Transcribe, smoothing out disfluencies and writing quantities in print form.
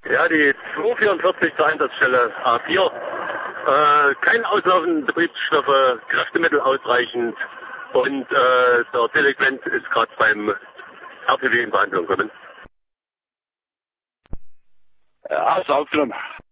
Ja, die 244 zur Einsatzstelle A4. Kein Auslaufen, Betriebsstoffe, Kräftemittel ausreichend und der Delinquent ist gerade beim RTW in Behandlung gekommen. Alles aufgenommen.